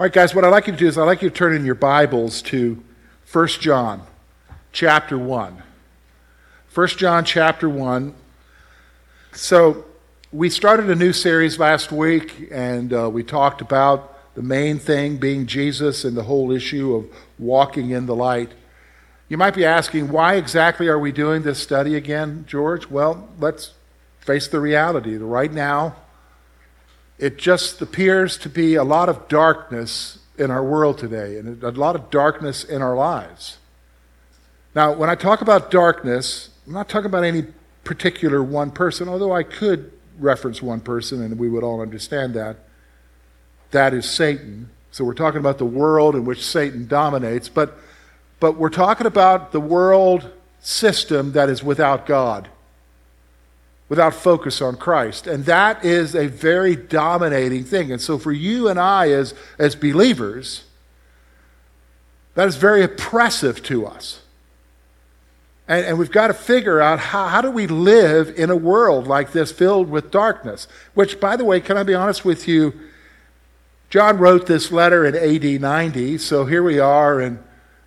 All right, guys, what I'd like you to do is I'd like you to turn in your Bibles to 1 John chapter 1. 1 John chapter 1. So we started a new series last week, and we talked about the main thing being Jesus and the whole issue of walking in the light. You might be asking, why exactly are we doing this study again, George? Well, let's face the reality. Right now, it just appears to be a lot of darkness in our world today, and a lot of darkness in our lives. Now, when I talk about darkness, I'm not talking about any particular one person, although I could reference one person and we would all understand that. That is Satan. So we're talking about the world in which Satan dominates, but we're talking about the world system that is without God, without focus on Christ. And that is a very dominating thing. And so for you and I as believers, that is very oppressive to us. And we've got to figure out how do we live in a world like this filled with darkness? Which, by the way, can I be honest with you, John wrote this letter in AD 90, so here we are in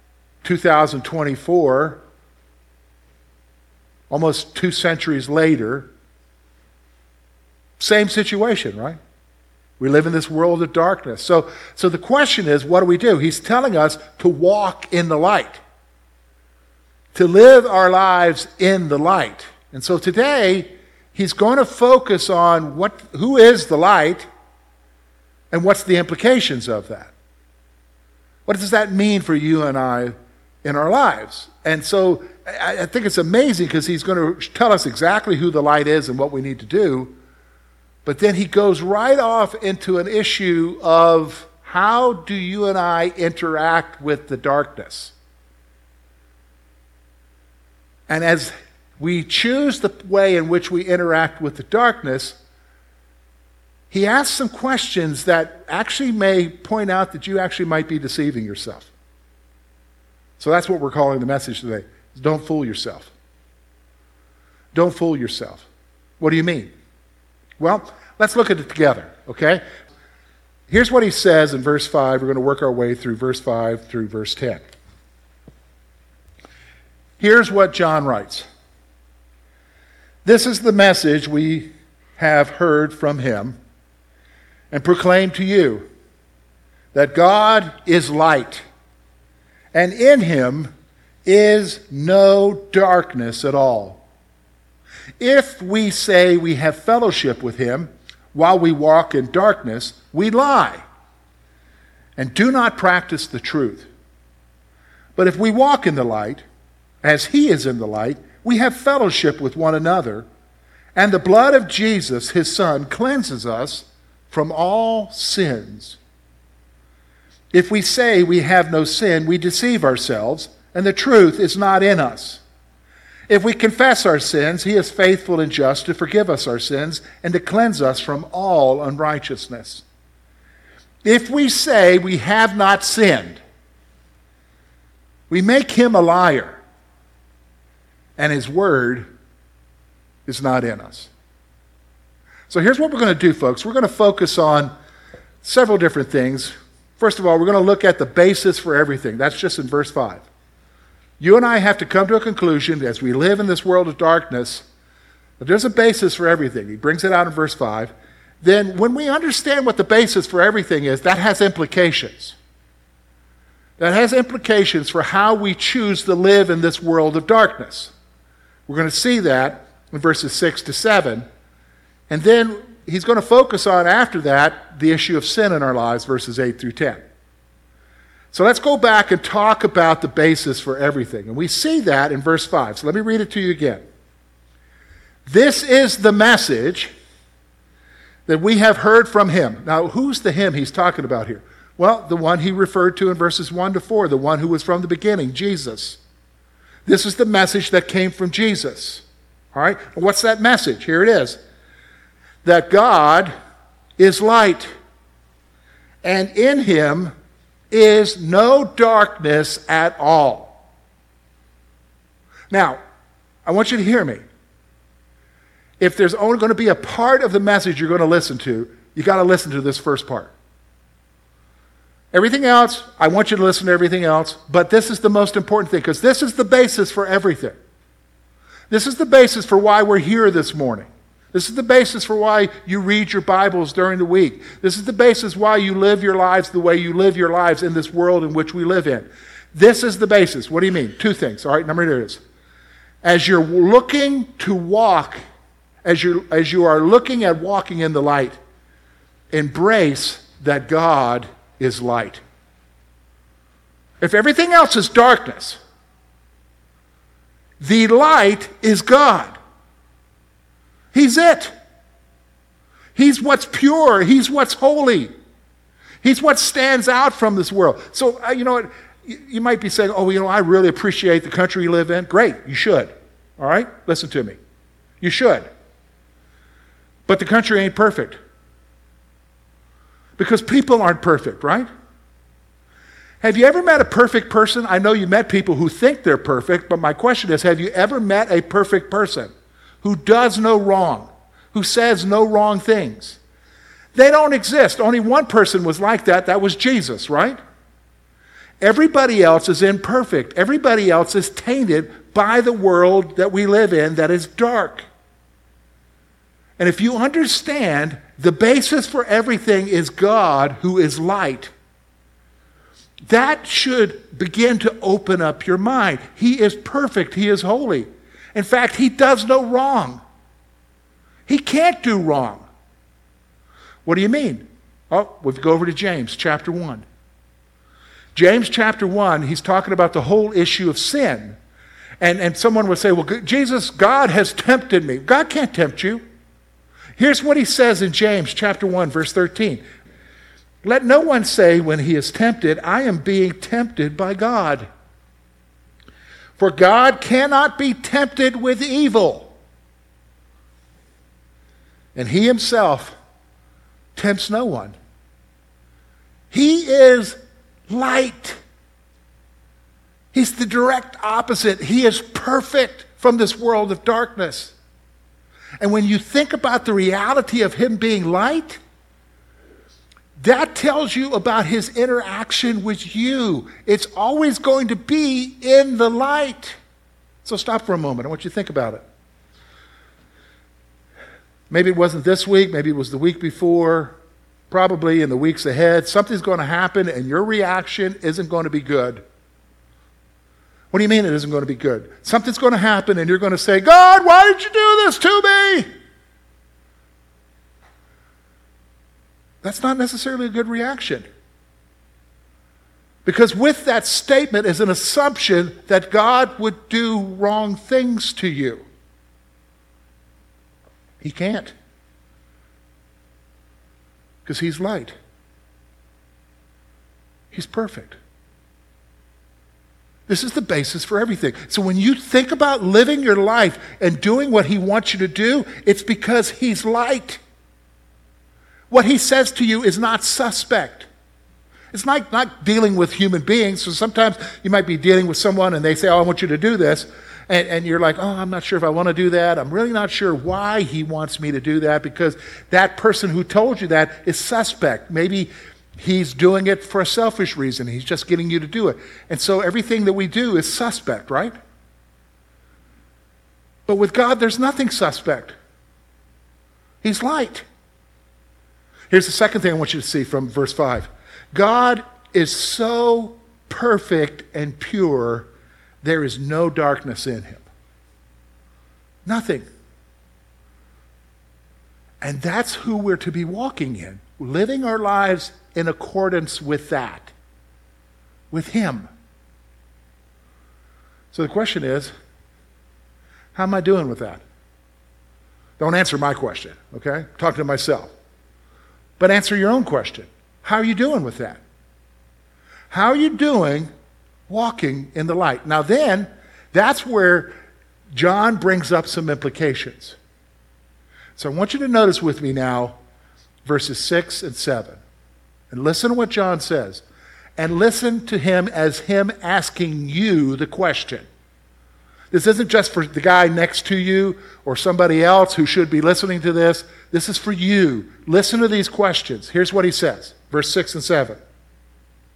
2024, almost 2 centuries later. Same situation, right? We live in this world of darkness. So the question is, what do we do? He's telling us to walk in the light, to live our lives in the light. And so today, he's going to focus on who is the light and what's the implications of that. What does that mean for you and I in our lives? And so I think it's amazing because he's going to tell us exactly who the light is and what we need to do. But then he goes right off into an issue of how do you and I interact with the darkness? And as we choose the way in which we interact with the darkness, he asks some questions that actually may point out that you actually might be deceiving yourself. So that's what we're calling the message today. Don't fool yourself. Don't fool yourself. What do you mean? Well, let's look at it together, okay? Here's what he says in verse 5. We're going to work our way through verse 5 through verse 10. Here's what John writes. This is the message we have heard from him and proclaim to you, that God is light, and in him is no darkness at all. If we say we have fellowship with him while we walk in darkness, we lie and do not practice the truth. But if we walk in the light, as he is in the light, we have fellowship with one another, and the blood of Jesus, his Son, cleanses us from all sins. If we say we have no sin, we deceive ourselves, and the truth is not in us. If we confess our sins, he is faithful and just to forgive us our sins and to cleanse us from all unrighteousness. If we say we have not sinned, we make him a liar, and his word is not in us. So here's what we're going to do, folks. We're going to focus on several different things. First of all, we're going to look at the basis for everything. That's just in verse 5. You and I have to come to a conclusion as we live in this world of darkness that there's a basis for everything. He brings it out in verse 5. Then when we understand what the basis for everything is, that has implications. That has implications for how we choose to live in this world of darkness. We're going to see that in verses 6 to 7. And then he's going to focus on, after that, the issue of sin in our lives, verses 8 through 10. So let's go back and talk about the basis for everything. And we see that in verse 5. So let me read it to you again. This is the message that we have heard from him. Now, who's the him he's talking about here? Well, the one he referred to in verses 1 to 4, the one who was from the beginning, Jesus. This is the message that came from Jesus. All right? And what's that message? Here it is. That God is light, and in him is no darkness at all. Now, I want you to hear me. If there's only going to be a part of the message you're going to listen to, you got to listen to this first part. Everything else, I want you to listen to everything else, but this is the most important thing, because this is the basis for everything. This is the basis for why we're here this morning. This is the basis for why you read your Bibles during the week. This is the basis why you live your lives the way you live your lives in this world in which we live in. This is the basis. What do you mean? Two things. All right, number two is, as you're looking to walk, as you are looking at walking in the light, embrace that God is light. If everything else is darkness, the light is God. He's it. He's what's pure. He's what's holy. He's what stands out from this world. So, you know what? You might be saying, oh, you know, I really appreciate the country you live in. Great, you should. All right? Listen to me. You should. But the country ain't perfect. Because people aren't perfect, right? Have you ever met a perfect person? I know you met people who think they're perfect, but my question is, have you ever met a perfect person who does no wrong, who says no wrong things? They don't exist. Only one person was like that. That was Jesus, right? Everybody else is imperfect. Everybody else is tainted by the world that we live in that is dark. And if you understand the basis for everything is God, who is light, that should begin to open up your mind. He is perfect. He is holy. In fact, he does no wrong. He can't do wrong. What do you mean? Oh, we'll go over to James chapter 1. James chapter 1, he's talking about the whole issue of sin. And someone would say, well, Jesus, God has tempted me. God can't tempt you. Here's what he says in James chapter 1, verse 13. Let no one say when he is tempted, I am being tempted by God. For God cannot be tempted with evil, and he himself tempts no one. He is light. He's the direct opposite. He is perfect from this world of darkness. And when you think about the reality of him being light, that tells you about his interaction with you. It's always going to be in the light. So stop for a moment. I want you to think about it. Maybe it wasn't this week. Maybe it was the week before. Probably in the weeks ahead. Something's going to happen and your reaction isn't going to be good. What do you mean it isn't going to be good? Something's going to happen and you're going to say, God, why did you do this to me? That's not necessarily a good reaction. Because with that statement is an assumption that God would do wrong things to you. He can't. Because he's light. He's perfect. This is the basis for everything. So when you think about living your life and doing what he wants you to do, it's because he's light. What he says to you is not suspect. It's not dealing with human beings. So sometimes you might be dealing with someone and they say, oh, I want you to do this. And you're like, oh, I'm not sure if I want to do that. I'm really not sure why he wants me to do that, because that person who told you that is suspect. Maybe he's doing it for a selfish reason. He's just getting you to do it. And so everything that we do is suspect, right? But with God, there's nothing suspect. He's light. Here's the second thing I want you to see from verse 5. God is so perfect and pure, there is no darkness in him. Nothing. And that's who we're to be walking in, living our lives in accordance with that, with him. So the question is, how am I doing with that? Don't answer my question, okay? I'm talking to myself. But answer your own question. How are you doing with that? How are you doing walking in the light? Now then, that's where John brings up some implications. So I want you to notice with me now verses 6 and 7. And listen to what John says. And listen to him as him asking you the question. This isn't just for the guy next to you or somebody else who should be listening to this. This is for you. Listen to these questions. Here's what he says, verse 6 and 7.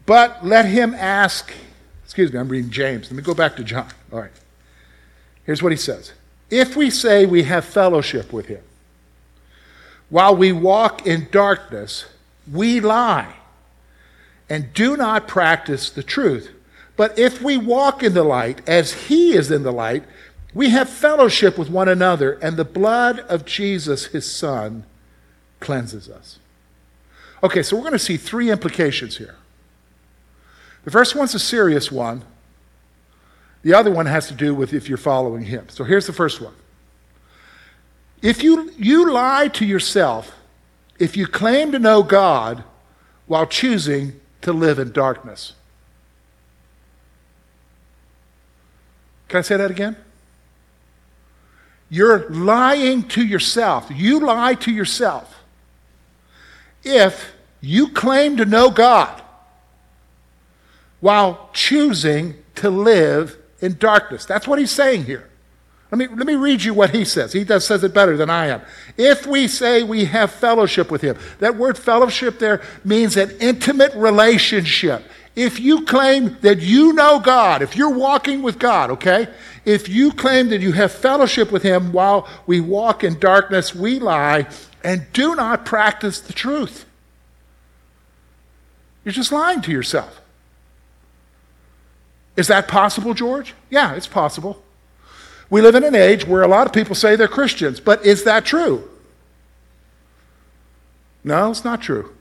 But let him ask, I'm reading James. Let me go back to John. All right. Here's what he says. If we say we have fellowship with him, while we walk in darkness, we lie and do not practice the truth. But if we walk in the light, as he is in the light, we have fellowship with one another, and the blood of Jesus, his son, cleanses us. Okay, so we're going to see three implications here. The first one's a serious one. The other one has to do with if you're following him. So here's the first one. If you lie to yourself, if you claim to know God while choosing to live in darkness. Can I say that again? You're lying to yourself. You lie to yourself if you claim to know God while choosing to live in darkness. That's what he's saying here. Let me read you what he says. He says it better than I am. If we say we have fellowship with him. That word fellowship there means an intimate relationship. If you claim that you know God, if you're walking with God, okay? If you claim that you have fellowship with him while we walk in darkness, we lie and do not practice the truth. You're just lying to yourself. Is that possible, George? Yeah, it's possible. We live in an age where a lot of people say they're Christians, but is that true? No, it's not true.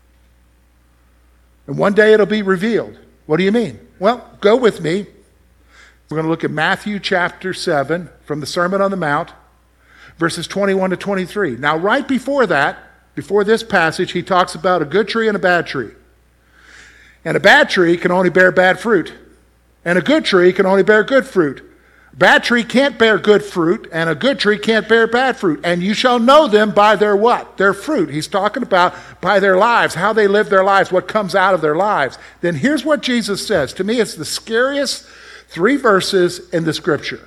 And one day it'll be revealed. What do you mean? Well, go with me. We're going to look at Matthew chapter 7 from the Sermon on the Mount, verses 21 to 23. Now, right before that, before this passage, he talks about a good tree and a bad tree. And a bad tree can only bear bad fruit. And a good tree can only bear good fruit. A bad tree can't bear good fruit, and a good tree can't bear bad fruit. And you shall know them by their what? Their fruit. He's talking about by their lives, how they live their lives, what comes out of their lives. Then here's what Jesus says. To me, it's the scariest 3 verses in the Scripture.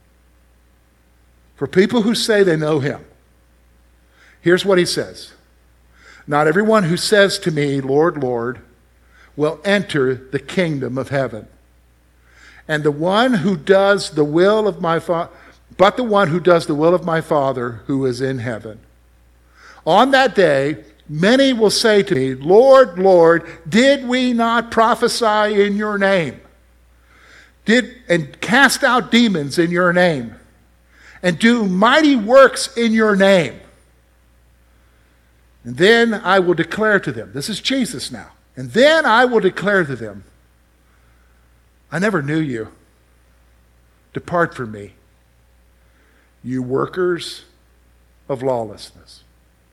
For people who say they know him. Here's what he says. Not everyone who says to me, Lord, Lord, will enter the kingdom of heaven. And the one who does the will of my Father, but the one who does the will of my Father who is in heaven. On that day, many will say to me, Lord, Lord, did we not prophesy in your name? And cast out demons in your name? And do mighty works in your name? And then I will declare to them, this is Jesus now, and then I will declare to them, I never knew you. Depart from me, you workers of lawlessness.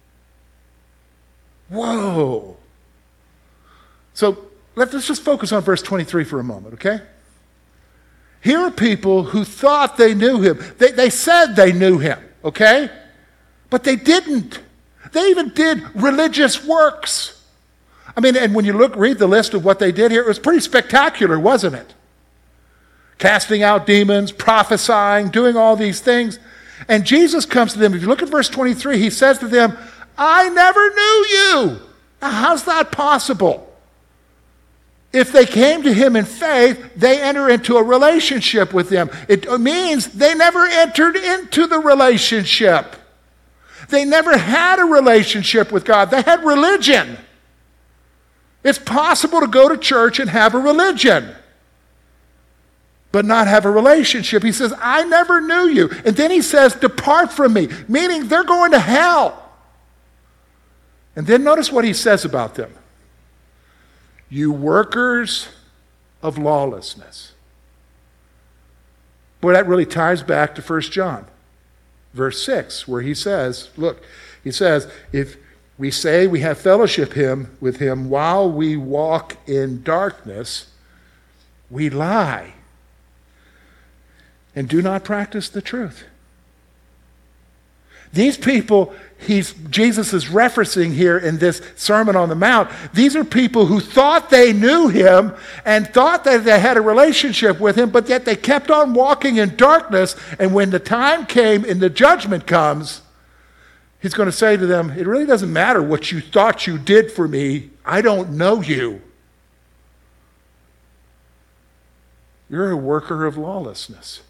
Whoa. So let's just focus on verse 23 for a moment, okay? Here are people who thought they knew him. They said they knew him, okay? But they didn't. They even did religious works. I mean, and when you read the list of what they did here, it was pretty spectacular, wasn't it? Casting out demons, prophesying, doing all these things. And Jesus comes to them. If you look at verse 23, he says to them, I never knew you. Now, how's that possible? If they came to him in faith, they enter into a relationship with him. It means they never entered into the relationship. They never had a relationship with God. They had religion. It's possible to go to church and have a religion, but not have a relationship. He says, I never knew you. And then he says, depart from me, meaning they're going to hell. And then notice what he says about them. You workers of lawlessness. Boy, that really ties back to 1 John, verse 6, where he says, look, he says, if we say we have fellowship with him while we walk in darkness, we lie and do not practice the truth. These people Jesus is referencing here in this Sermon on the Mount, these are people who thought they knew him and thought that they had a relationship with him, but yet they kept on walking in darkness, and when the time came and the judgment comes, he's going to say to them, it really doesn't matter what you thought you did for me. I don't know you. you're a worker of lawlessness.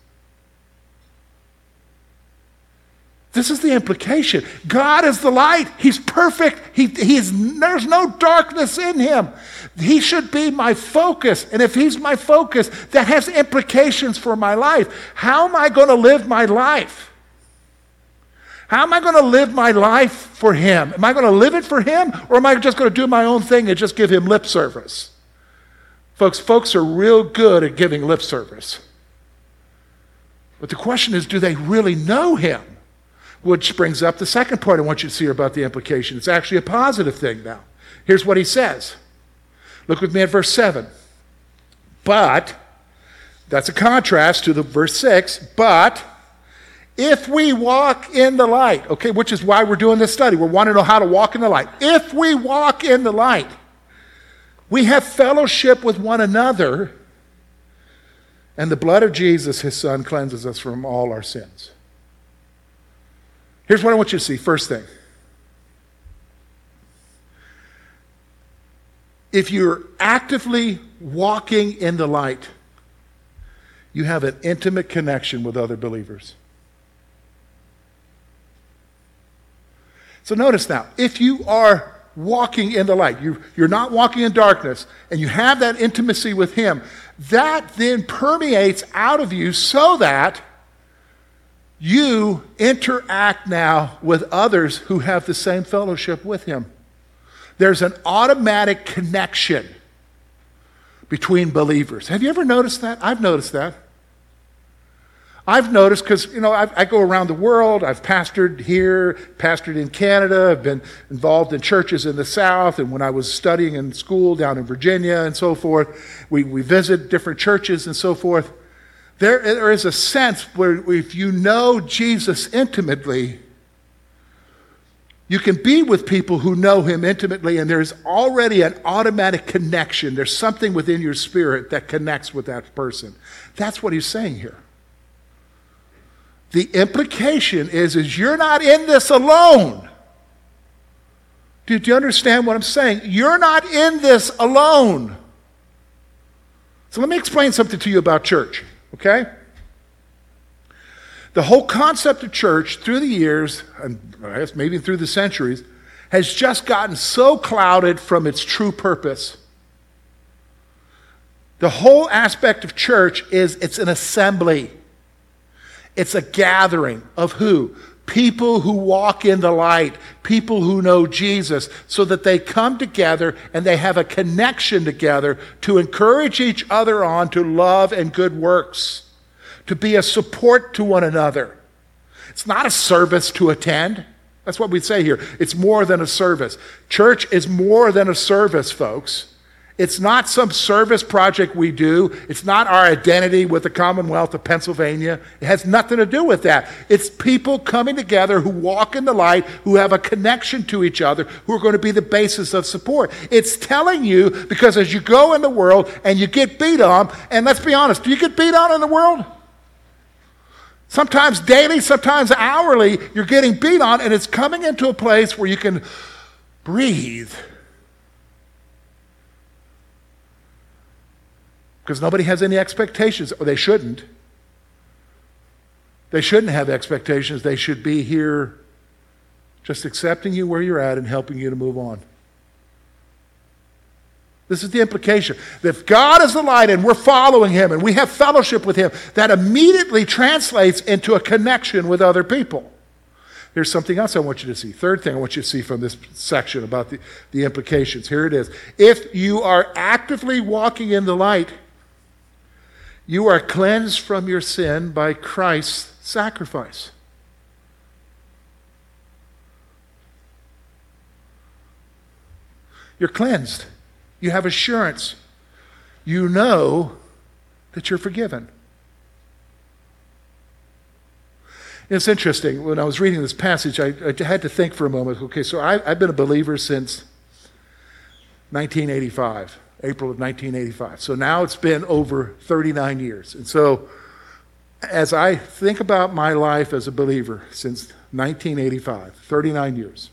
This is the implication. God is the light. He's perfect. There's no darkness in him. He should be my focus. And if he's my focus, that has implications for my life. How am I going to live my life? How am I going to live my life for him? Am I going to live it for him, or am I just going to do my own thing and just give him lip service? Folks are real good at giving lip service. But the question is, do they really know him? Which brings up the second point I want you to see about the implication. It's actually a positive thing now. Here's what he says. Look with me at verse 7. But, that's a contrast to the verse 6, but if we walk in the light, okay, which is why we're doing this study. We want to know how to walk in the light. If we walk in the light, we have fellowship with one another, and the blood of Jesus, his son, cleanses us from all our sins. Here's what I want you to see. First thing. If you're actively walking in the light, you have an intimate connection with other believers. So notice now, if you are walking in the light, you're not walking in darkness, and you have that intimacy with him, that then permeates out of you so that you interact now with others who have the same fellowship with him. There's an automatic connection between believers. Have you ever noticed that? I've noticed that. I've noticed because, I go around the world. I've pastored here, pastored in Canada. I've been involved in churches in the South. And when I was studying in school down in Virginia and so forth, we visit different churches and so forth. There is a sense where if you know Jesus intimately, you can be with people who know him intimately, and there's already an automatic connection. There's something within your spirit that connects with that person. That's what he's saying here. The implication is you're not in this alone. Do you understand what I'm saying? You're not in this alone. So let me explain something to you about church. Okay? The whole concept of church through the years, and I guess maybe through the centuries, has just gotten so clouded from its true purpose. The whole aspect of church is it's an assembly. It's a gathering of who? People who walk in the light, people who know Jesus, so that they come together and they have a connection together to encourage each other on to love and good works, to be a support to one another. It's not a service to attend. That's what we say here. It's more than a service. Church is more than a service, folks. It's not some service project we do. It's not our identity with the Commonwealth of Pennsylvania. It has nothing to do with that. It's people coming together who walk in the light, who have a connection to each other, who are going to be the basis of support. It's telling you, because as you go in the world and you get beat on, and let's be honest, do you get beat on in the world? Sometimes daily, sometimes hourly, you're getting beat on, and it's coming into a place where you can breathe. Because nobody has any expectations, or they shouldn't. They shouldn't have expectations. They should be here just accepting you where you're at and helping you to move on. This is the implication. That if God is the light and we're following him and we have fellowship with him, that immediately translates into a connection with other people. Here's something else I want you to see. Third thing I want you to see from this section about the implications. Here it is. If you are actively walking in the light, you are cleansed from your sin by Christ's sacrifice. You're cleansed. You have assurance. You know that you're forgiven. It's interesting. When I was reading this passage, I had to think for a moment. Okay, so I've been a believer since 1985. April of 1985. So now it's been over 39 years. And so as I think about my life as a believer since 1985, 39 years,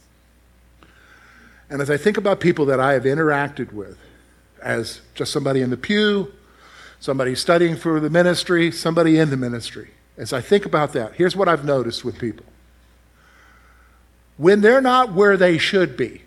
and as I think about people that I have interacted with as just somebody in the pew, somebody studying for the ministry, somebody in the ministry. As I think about that, here's what I've noticed with people. When they're not where they should be,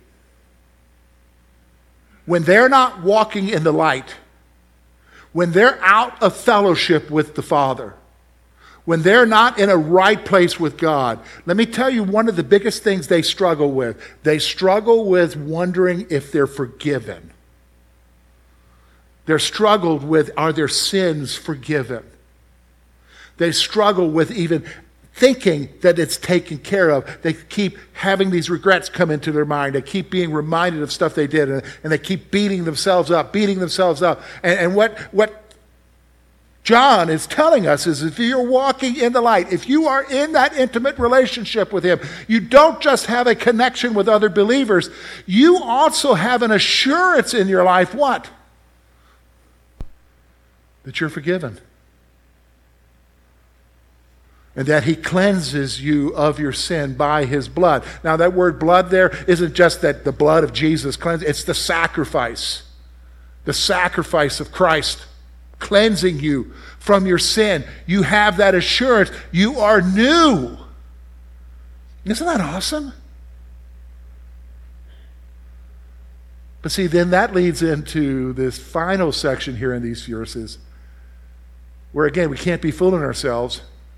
when they're not walking in the light, when they're out of fellowship with the Father, when they're not in a right place with God, let me tell you one of the biggest things they struggle with. They struggle with wondering if they're forgiven. They're struggled with, are their sins forgiven? They struggle with even thinking that it's taken care of. They keep having these regrets come into their mind. They keep being reminded of stuff they did, and they keep beating themselves up. And what John is telling us is if you're walking in the light, if you are in that intimate relationship with him, you don't just have a connection with other believers, you also have an assurance in your life, what? That you're forgiven. And that he cleanses you of your sin by his blood. Now that word blood there isn't just that the blood of Jesus cleanses, it's the sacrifice of Christ cleansing you from your sin. You have that assurance. You are new. Isn't that awesome? But see, then that leads into this final section here in these verses, where again, we can't be fooling ourselves.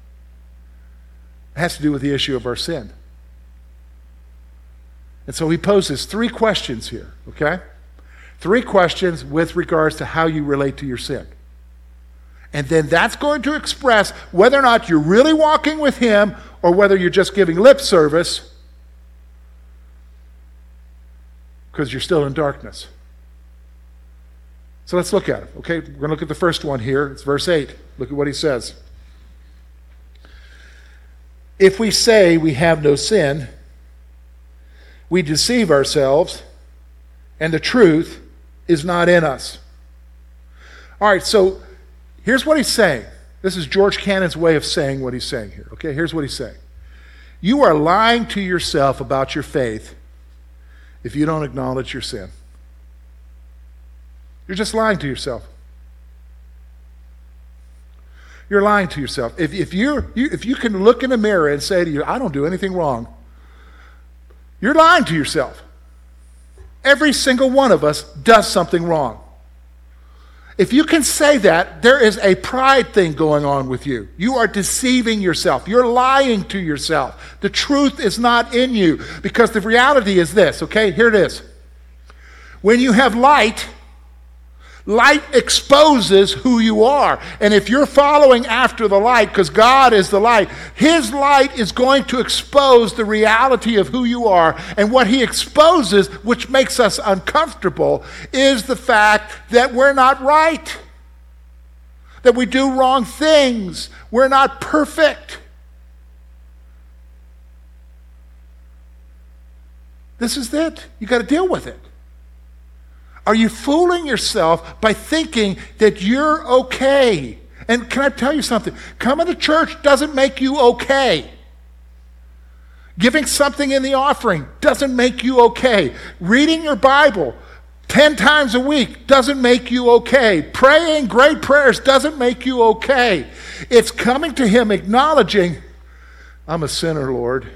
It has to do with the issue of our sin. And so he poses 3 questions here, okay? 3 questions with regards to how you relate to your sin. And then that's going to express whether or not you're really walking with him or whether you're just giving lip service because you're still in darkness. So let's look at it, okay? We're going to look at the first one here. It's verse 8. Look at what he says. If we say we have no sin, we deceive ourselves, and the truth is not in us. All right, so here's what he's saying. This is George Cannon's way of saying what he's saying here. Okay, here's what he's saying. You are lying to yourself about your faith if you don't acknowledge your sin. You're just lying to yourself. You're lying to yourself. If you can look in a mirror and say to you, I don't do anything wrong, you're lying to yourself. Every single one of us does something wrong. If you can say that, there is a pride thing going on with you. You are deceiving yourself. You're lying to yourself. The truth is not in you, because the reality is this, okay? Here it is. When you have light exposes who you are. And if you're following after the light, because God is the light, his light is going to expose the reality of who you are. And what he exposes, which makes us uncomfortable, is the fact that we're not right, that we do wrong things, we're not perfect. This is it. You got to deal with it. Are you fooling yourself by thinking that you're okay? And can I tell you something? Coming to church doesn't make you okay. Giving something in the offering doesn't make you okay. Reading your Bible 10 times a week doesn't make you okay. Praying great prayers doesn't make you okay. It's coming to him acknowledging, I'm a sinner, Lord,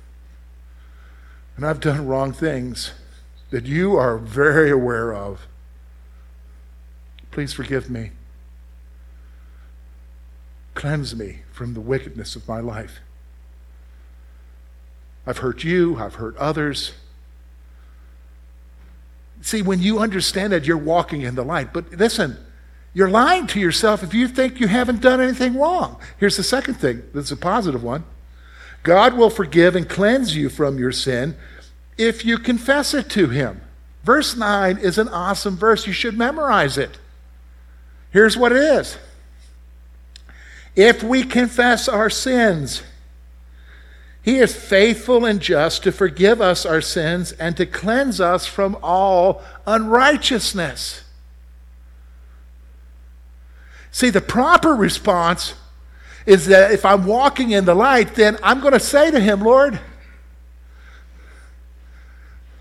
and I've done wrong things that you are very aware of. Please forgive me. Cleanse me from the wickedness of my life. I've hurt you, I've hurt others. See, when you understand that, you're walking in the light. But listen, you're lying to yourself if you think you haven't done anything wrong. Here's the second thing. This is a positive one. God will forgive and cleanse you from your sin if you confess it to him. Verse 9 is an awesome verse. You should memorize it. Here's what it is. If we confess our sins, he is faithful and just to forgive us our sins and to cleanse us from all unrighteousness. See, the proper response is that if I'm walking in the light, then I'm going to say to him, Lord,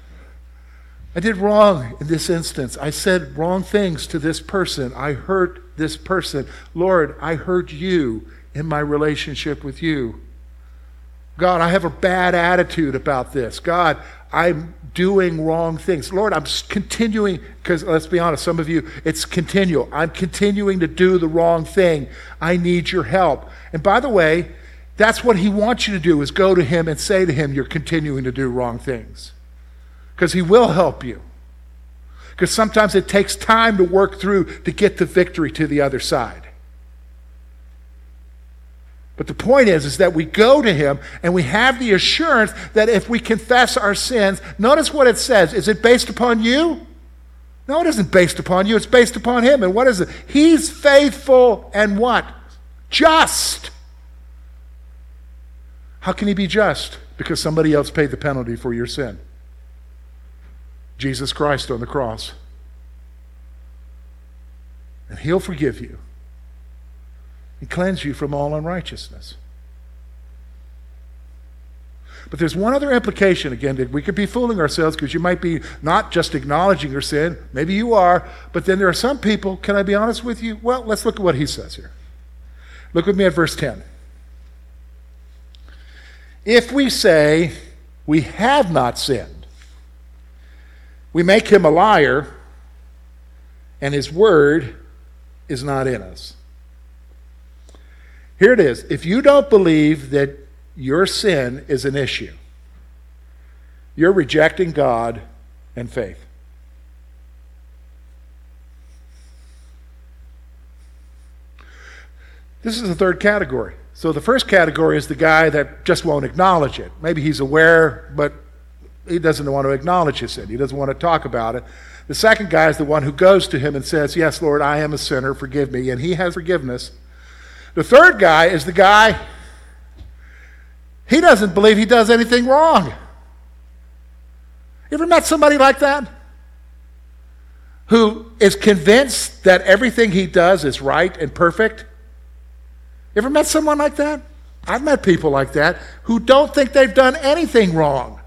I did wrong in this instance. I said wrong things to this person. I hurt this person. Lord, I hurt you in my relationship with you. God, I have a bad attitude about this. God, I'm doing wrong things. Lord, I'm continuing, because let's be honest, some of you, it's continual. I'm continuing to do the wrong thing. I need your help. And by the way, that's what he wants you to do, is go to him and say to him, you're continuing to do wrong things. Because he will help you. Because sometimes it takes time to work through to get the victory to the other side. But the point is that we go to him and we have the assurance that if we confess our sins, notice what it says. Is it based upon you? No, it isn't based upon you. It's based upon him. And what is it? He's faithful and what? Just. How can he be just? Because somebody else paid the penalty for your sin. Jesus Christ on the cross. And he'll forgive you and cleanse you from all unrighteousness. But there's one other implication, again, that we could be fooling ourselves, because you might be not just acknowledging your sin. Maybe you are, but then there are some people, can I be honest with you? Well, let's look at what he says here. Look with me at verse 10. If we say we have not sinned, we make him a liar, and his word is not in us. Here it is. If you don't believe that your sin is an issue, you're rejecting God and faith. This is the third category. So the first category is the guy that just won't acknowledge it. Maybe he's aware, but he doesn't want to acknowledge his sin. He doesn't want to talk about it. The second guy is the one who goes to him and says, yes, Lord, I am a sinner, forgive me. And he has forgiveness. The third guy is the guy, he doesn't believe he does anything wrong. You ever met somebody like that? Who is convinced that everything he does is right and perfect? You ever met someone like that? I've met people like that who don't think they've done anything wrong.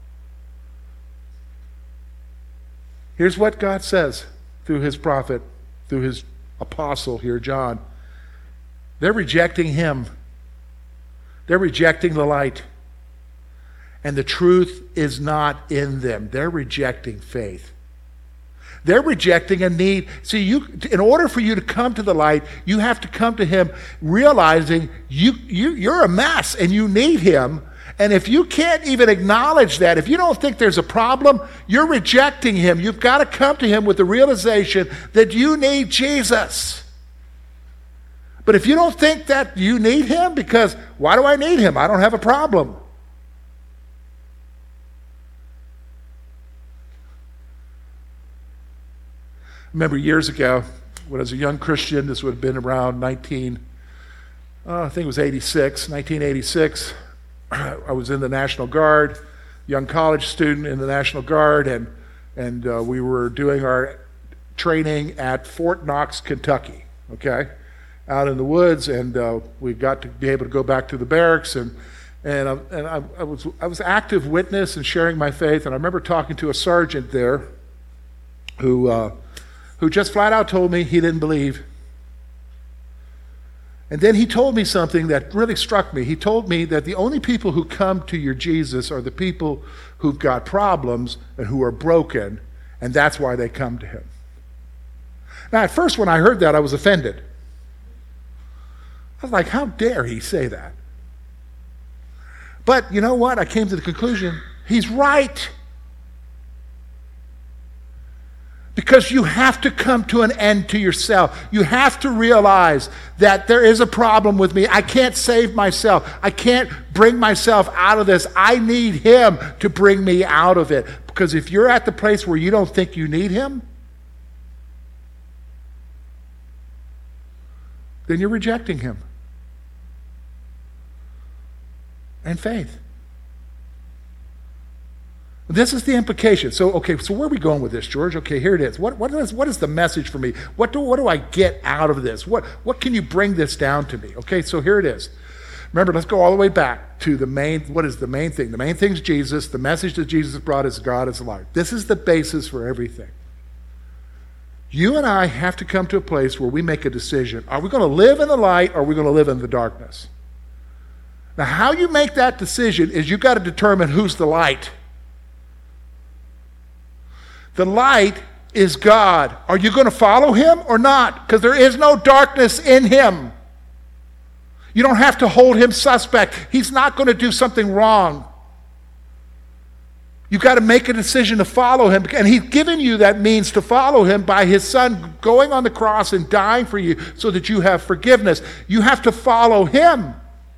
Here's what God says through his prophet, through his apostle here, John. They're rejecting him. They're rejecting the light. And the truth is not in them. They're rejecting faith. They're rejecting a need. See, in order for you to come to the light, you have to come to him realizing you're a mess and you need him. And if you can't even acknowledge that, if you don't think there's a problem, you're rejecting him. You've got to come to him with the realization that you need Jesus. But if you don't think that you need him, because why do I need him? I don't have a problem. I remember years ago, when I was a young Christian, this would have been around I think it was 1986. I was in the National Guard, young college student in the National Guard, and we were doing our training at Fort Knox, Kentucky, okay, out in the woods, and we got to be able to go back to the barracks, and I was active witness and sharing my faith, and I remember talking to a sergeant there who just flat out told me he didn't believe. And then he told me something that really struck me. He told me that the only people who come to your Jesus are the people who've got problems and who are broken, and that's why they come to him. Now, at first when I heard that, I was offended. I was like, how dare he say that? But you know what? I came to the conclusion, he's right. Because you have to come to an end to yourself. You have to realize that there is a problem with me. I can't save myself. I can't bring myself out of this. I need him to bring me out of it. Because if you're at the place where you don't think you need him, then you're rejecting him. And faith. This is the implication. So where are we going with this, George? Okay, here it is. What is the message for me? What do I get out of this? What can you bring this down to me? Okay, so here it is. Remember, let's go all the way back to what is the main thing? The main thing is Jesus. The message that Jesus brought is God is life. This is the basis for everything. You and I have to come to a place where we make a decision. Are we going to live in the light or are we going to live in the darkness? Now, how you make that decision is you've got to determine who's the light. The light is God. Are you going to follow him or not? Because there is no darkness in him. You don't have to hold him suspect. He's not going to do something wrong. You've got to make a decision to follow him. And he's given you that means to follow him by his son going on the cross and dying for you so that you have forgiveness. You have to follow him.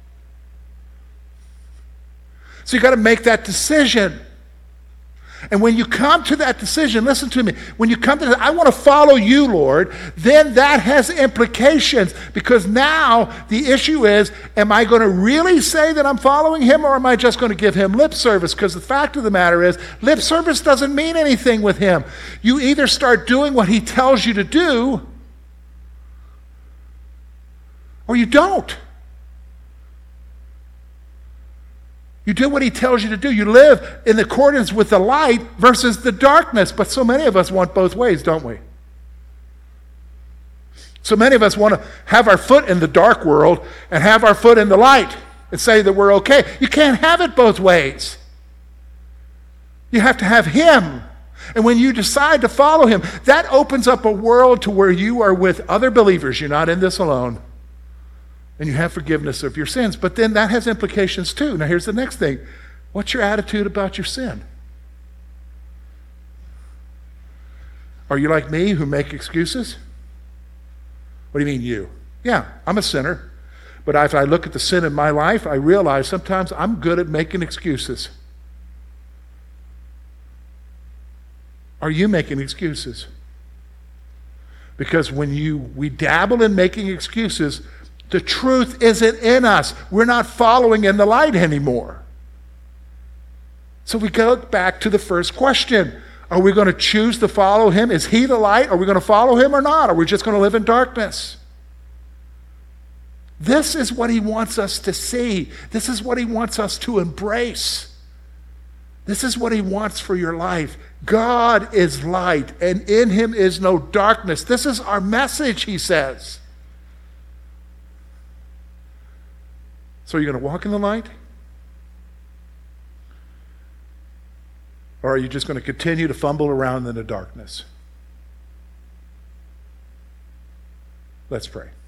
So you've got to make that decision. And when you come to that decision, listen to me, when you come to that, I want to follow you, Lord, then that has implications, because now the issue is, am I going to really say that I'm following him, or am I just going to give him lip service? Because the fact of the matter is, lip service doesn't mean anything with him. You either start doing what he tells you to do, or you don't. You do what he tells you to do. You live in accordance with the light versus the darkness. But so many of us want both ways, don't we? So many of us want to have our foot in the dark world and have our foot in the light and say that we're okay. You can't have it both ways. You have to have him. And when you decide to follow him, that opens up a world to where you are with other believers. You're not in this alone. And you have forgiveness of your sins. But then that has implications too. Now here's the next thing. What's your attitude about your sin? Are you like me who make excuses? What do you mean you? Yeah, I'm a sinner. But if I look at the sin in my life, I realize sometimes I'm good at making excuses. Are you making excuses? Because when we dabble in making excuses, the truth isn't in us. We're not following in the light anymore. So we go back to the first question. Are we going to choose to follow him? Is he the light? Are we going to follow him or not? Are we just going to live in darkness? This is what he wants us to see. This is what he wants us to embrace. This is what he wants for your life. God is light, and in him is no darkness. This is our message, he says. So are you going to walk in the light? Or are you just going to continue to fumble around in the darkness? Let's pray.